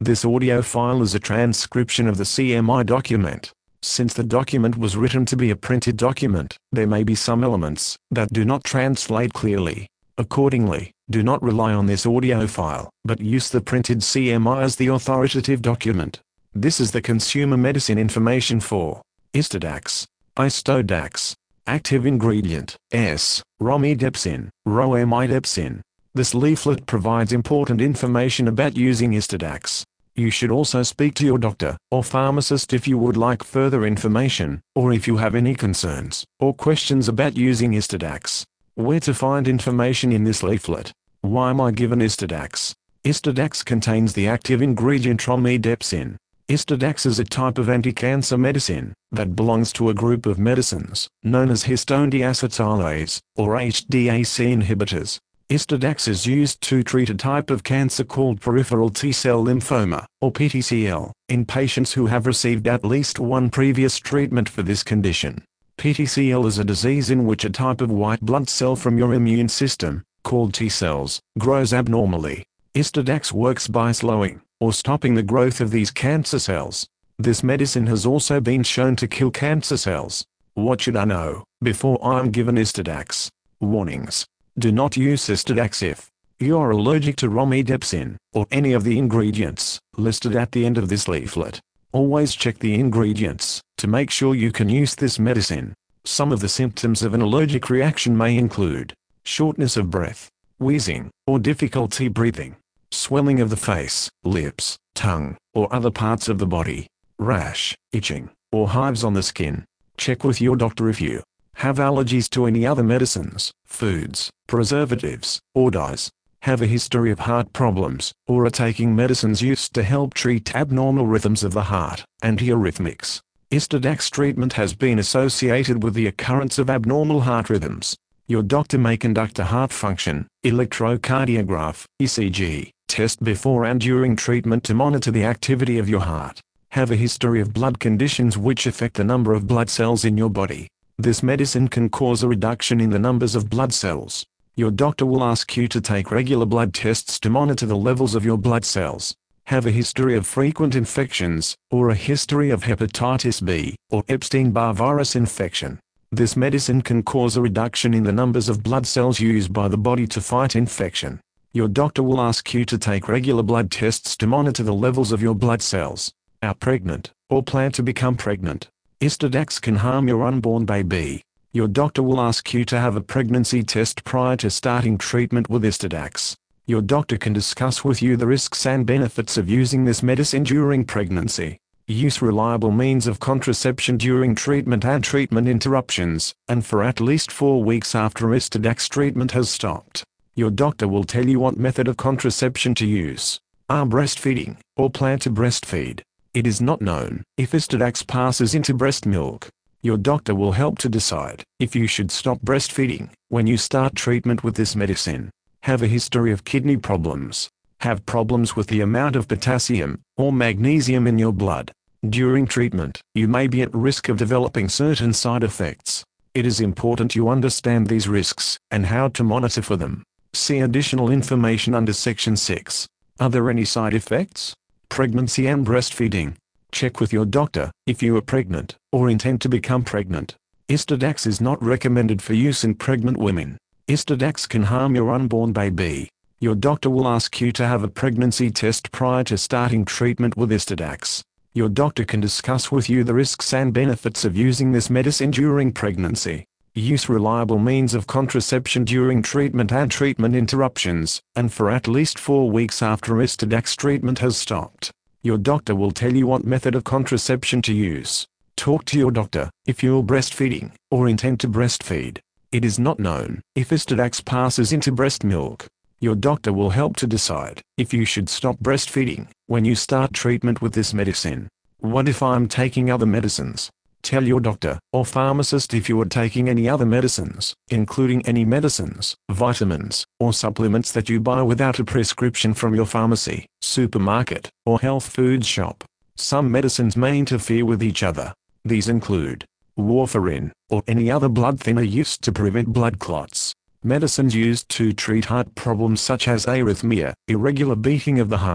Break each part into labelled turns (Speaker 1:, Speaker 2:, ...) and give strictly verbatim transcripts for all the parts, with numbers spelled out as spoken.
Speaker 1: This audio file is a transcription of the C M I document. Since the document was written to be a printed document, there may be some elements that do not translate clearly. Accordingly, do not rely on this audio file, but use the printed C M I as the authoritative document. This is the consumer medicine information for Istodax, Istodax. Active ingredient, S, romidepsin, romidepsin. This leaflet provides important information about using Istodax. You should also speak to your doctor or pharmacist if you would like further information, or if you have any concerns or questions about using Istodax. Where to find information in this leaflet? Why am I given Istodax? Istodax contains the active ingredient romidepsin. Istodax is a type of anti-cancer medicine that belongs to a group of medicines known as histone deacetylase, or H D A C inhibitors. Istodax is used to treat a type of cancer called peripheral T-cell lymphoma, or P T C L, in patients who have received at least one previous treatment for this condition. P T C L is a disease in which a type of white blood cell from your immune system, called T-cells, grows abnormally. Istodax works by slowing or stopping the growth of these cancer cells. This medicine has also been shown to kill cancer cells. What should I know before I am given Istodax? Warnings. Do not use Istodax if you are allergic to romidepsin or any of the ingredients listed at the end of this leaflet. Always check the ingredients to make sure you can use this medicine. Some of the symptoms of an allergic reaction may include shortness of breath, wheezing, or difficulty breathing, swelling of the face, lips, tongue, or other parts of the body, rash, itching, or hives on the skin. Check with your doctor if you have allergies to any other medicines, foods, preservatives, or dyes, have a history of heart problems, or are taking medicines used to help treat abnormal rhythms of the heart, antiarrhythmics. Istodax treatment has been associated with the occurrence of abnormal heart rhythms. Your doctor may conduct a heart function, electrocardiograph, E C G, test before and during treatment to monitor the activity of your heart. Have a history of blood conditions which affect the number of blood cells in your body. This medicine can cause a reduction in the numbers of blood cells. Your doctor will ask you to take regular blood tests to monitor the levels of your blood cells. Have a history of frequent infections, or a history of hepatitis B, or Epstein-Barr virus infection. This medicine can cause a reduction in the numbers of blood cells used by the body to fight infection. Your doctor will ask you to take regular blood tests to monitor the levels of your blood cells. Are pregnant, or plan to become pregnant? Istodax can harm your unborn baby. Your doctor will ask you to have a pregnancy test prior to starting treatment with Istodax. Your doctor can discuss with you the risks and benefits of using this medicine during pregnancy. Use reliable means of contraception during treatment and treatment interruptions, and for at least four weeks after Istodax treatment has stopped. Your doctor will tell you what method of contraception to use. Are breastfeeding, or plan to breastfeed? It is not known if Istodax passes into breast milk. Your doctor will help to decide if you should stop breastfeeding when you start treatment with this medicine. Have a history of kidney problems. Have problems with the amount of potassium or magnesium in your blood. During treatment, you may be at risk of developing certain side effects. It is important you understand these risks and how to monitor for them. See additional information under Section six. Are there any side effects? Pregnancy and breastfeeding. Check with your doctor if you are pregnant or intend to become pregnant. Istodax is not recommended for use in pregnant women. Istodax can harm your unborn baby. Your doctor will ask you to have a pregnancy test prior to starting treatment with Istodax. Your doctor can discuss with you the risks and benefits of using this medicine during pregnancy. Use reliable means of contraception during treatment and treatment interruptions, and for at least four weeks after Istodax treatment has stopped. Your doctor will tell you what method of contraception to use. Talk to your doctor if you're breastfeeding or intend to breastfeed. It is not known if Istodax passes into breast milk. Your doctor will help to decide if you should stop breastfeeding when you start treatment with this medicine. What if I'm taking other medicines? Tell your doctor or pharmacist if you are taking any other medicines, including any medicines, vitamins, or supplements that you buy without a prescription from your pharmacy, supermarket, or health food shop. Some medicines may interfere with each other. These include warfarin, or any other blood thinner used to prevent blood clots. Medicines used to treat heart problems such as arrhythmia, irregular beating of the heart.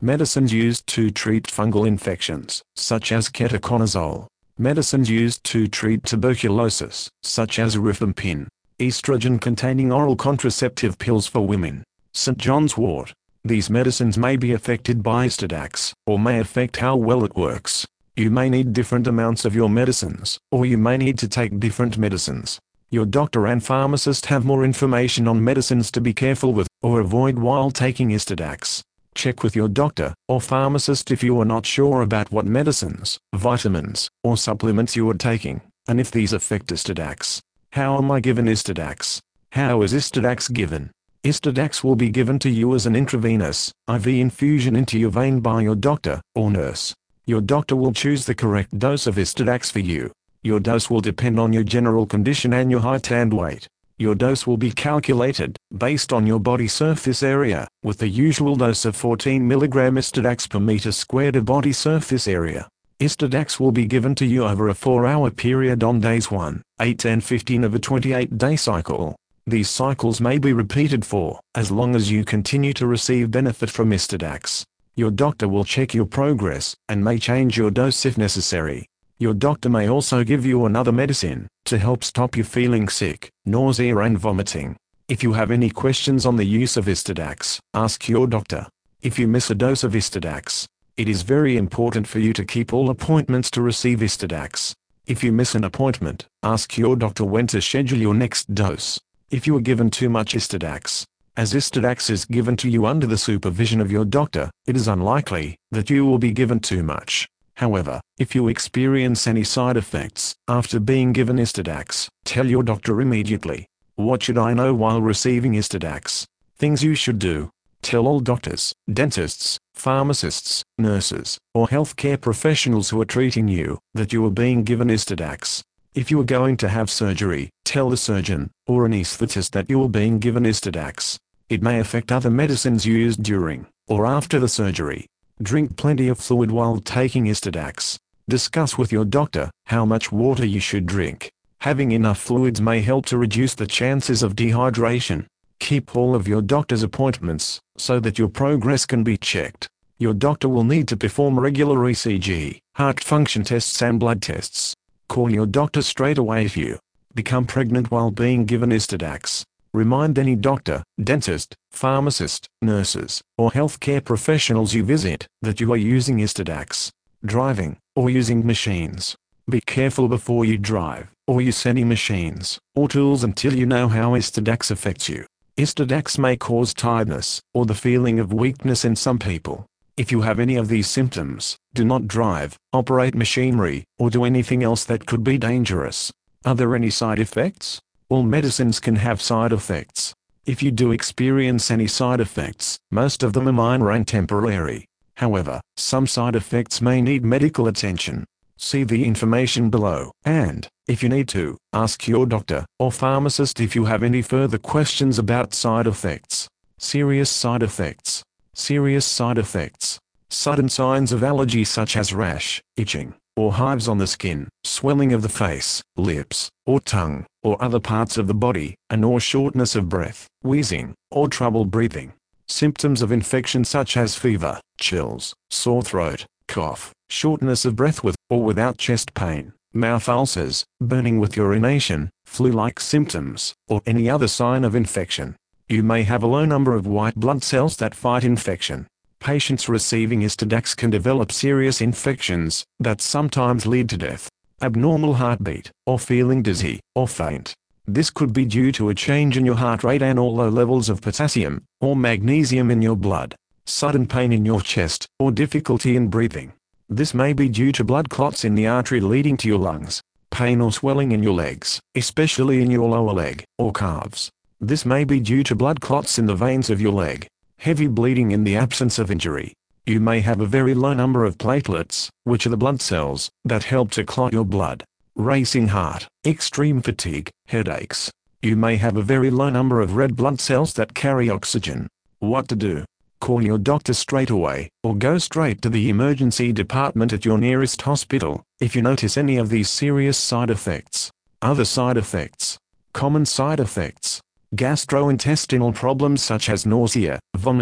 Speaker 1: Medicines used to treat fungal infections, such as ketoconazole. Medicines used to treat tuberculosis, such as rifampin. Estrogen-containing oral contraceptive pills for women. Saint John's wort. These medicines may be affected by Histodax, or may affect how well it works. You may need different amounts of your medicines, or you may need to take different medicines. Your doctor and pharmacist have more information on medicines to be careful with, or avoid while taking Histodax. Check with your doctor, or pharmacist if you are not sure about what medicines, vitamins, or supplements you are taking, and if these affect Histodax. How am I given Histodax? How is Histodax given? Histodax will be given to you as an intravenous, I V infusion into your vein by your doctor, or nurse. Your doctor will choose the correct dose of Histodax for you. Your dose will depend on your general condition and your height and weight. Your dose will be calculated, based on your body surface area, with the usual dose of fourteen milligrams Histodax per meter squared of body surface area. Histodax will be given to you over a four hour period on days one, eight and fifteen of a twenty-eight day cycle. These cycles may be repeated for as long as you continue to receive benefit from Histodax. Your doctor will check your progress, and may change your dose if necessary. Your doctor may also give you another medicine, to help stop you feeling sick, nausea and vomiting. If you have any questions on the use of Histodax, ask your doctor. If you miss a dose of Histodax, it is very important for you to keep all appointments to receive Histodax. If you miss an appointment, ask your doctor when to schedule your next dose. If you are given too much Histodax, as Histodax is given to you under the supervision of your doctor, it is unlikely that you will be given too much. However, if you experience any side effects after being given Histodax, tell your doctor immediately. What should I know while receiving Histodax? Things you should do. Tell all doctors, dentists, pharmacists, nurses, or healthcare professionals who are treating you that you are being given Histodax. If you are going to have surgery, tell the surgeon or anesthetist that you are being given Histodax. It may affect other medicines used during or after the surgery. Drink plenty of fluid while taking Histodax. Discuss with your doctor how much water you should drink. Having enough fluids may help to reduce the chances of dehydration. Keep all of your doctor's appointments, so that your progress can be checked. Your doctor will need to perform regular E C G, heart function tests and blood tests. Call your doctor straight away if you become pregnant while being given Histodax. Remind any doctor, dentist, pharmacist, nurses, or healthcare professionals you visit that you are using Histodax. Driving, or using machines. Be careful before you drive, or use any machines, or tools until you know how Histodax affects you. Histodax may cause tiredness, or the feeling of weakness in some people. If you have any of these symptoms, do not drive, operate machinery, or do anything else that could be dangerous. Are there any side effects? All medicines can have side effects. If you do experience any side effects, most of them are minor and temporary. However, some side effects may need medical attention. See the information below, and, if you need to, ask your doctor or pharmacist if you have any further questions about side effects. Serious side effects. Serious side effects. Sudden signs of allergy such as rash, itching, or hives on the skin, swelling of the face, lips, or tongue, or other parts of the body, and or shortness of breath, wheezing, or trouble breathing. Symptoms of infection such as fever, chills, sore throat, cough, shortness of breath with or without chest pain, mouth ulcers, burning with urination, flu-like symptoms, or any other sign of infection. You may have a low number of white blood cells that fight infection. Patients receiving Histodax can develop serious infections that sometimes lead to death, abnormal heartbeat, or feeling dizzy or faint. This could be due to a change in your heart rate and or low levels of potassium or magnesium in your blood, sudden pain in your chest, or difficulty in breathing. This may be due to blood clots in the artery leading to your lungs, pain or swelling in your legs, especially in your lower leg or calves. This may be due to blood clots in the veins of your leg, heavy bleeding in the absence of injury. You may have a very low number of platelets, which are the blood cells that help to clot your blood. Racing heart, extreme fatigue, headaches. You may have a very low number of red blood cells that carry oxygen. What to do? Call your doctor straight away, or go straight to the emergency department at your nearest hospital, if you notice any of these serious side effects. Other side effects. Common side effects. Gastrointestinal problems such as nausea, vomiting,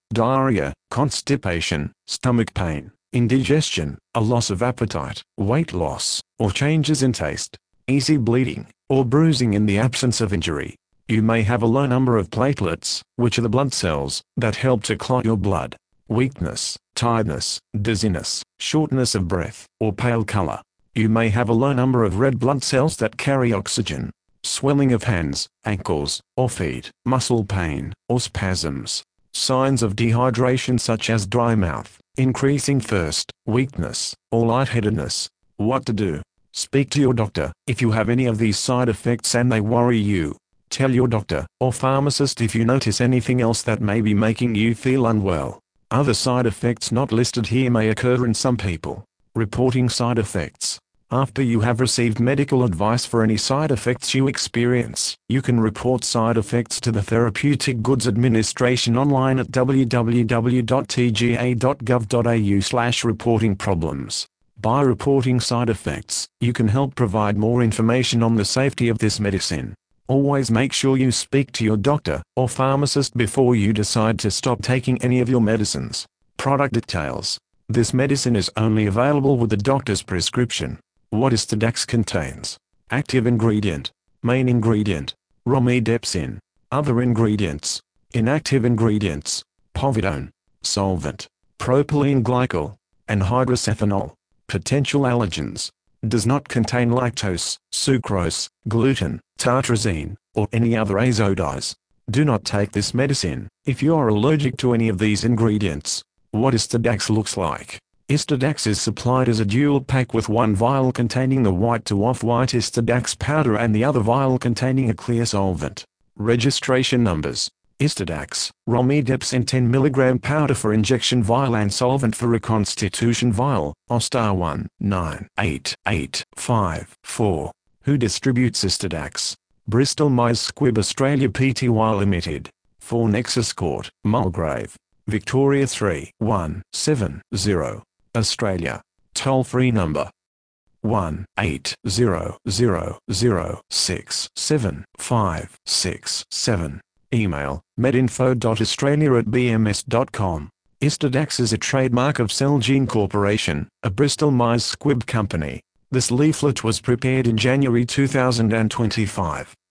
Speaker 1: diarrhea, constipation, stomach pain, indigestion, a loss of appetite, weight loss, or changes in taste, easy bleeding, or bruising in the absence of injury. You may have a low number of platelets, which are the blood cells that help to clot your blood. Weakness, tiredness, dizziness, shortness of breath, or pale color. You may have a low number of red blood cells that carry oxygen. Swelling of hands, ankles, or feet, muscle pain, or spasms. Signs of dehydration such as dry mouth, increasing thirst, weakness, or lightheadedness. What to do? Speak to your doctor if you have any of these side effects and they worry you. Tell your doctor or pharmacist if you notice anything else that may be making you feel unwell. Other side effects not listed here may occur in some people. Reporting side effects. After you have received medical advice for any side effects you experience, you can report side effects to the Therapeutic Goods Administration online at w w w dot t g a dot gov dot a u slash reporting problems. By reporting side effects, you can help provide more information on the safety of this medicine. Always make sure you speak to your doctor or pharmacist before you decide to stop taking any of your medicines. Product details. This medicine is only available with the doctor's prescription. What Istadex contains. Active ingredient. Main ingredient. Romidepsin. Other ingredients. Inactive ingredients. Povidone. Solvent. Propylene glycol. Anhydrous ethanol. Potential allergens. Does not contain lactose, sucrose, gluten, tartrazine, or any other azodies. Do not take this medicine if you are allergic to any of these ingredients. What Istadex looks like. Istadex is supplied as a dual pack with one vial containing the white to off-white Istadex powder and the other vial containing a clear solvent. Registration numbers. Istadex, Romidepsin ten milligram powder for injection vial and solvent for reconstitution vial, O S T A one nine eight eight five four. Who distributes Istadex? Bristol Myers Squibb Australia Pty Limited. For Nexus Court, Mulgrave, Victoria three one seven zero. Australia. Toll-free number one eight zero zero zero six seven five six seven. Email medinfo dot australia at b m s dot com. Istadex is a trademark of Celgene Corporation, a Bristol Myers Squibb company. This leaflet was prepared in January two thousand twenty-five.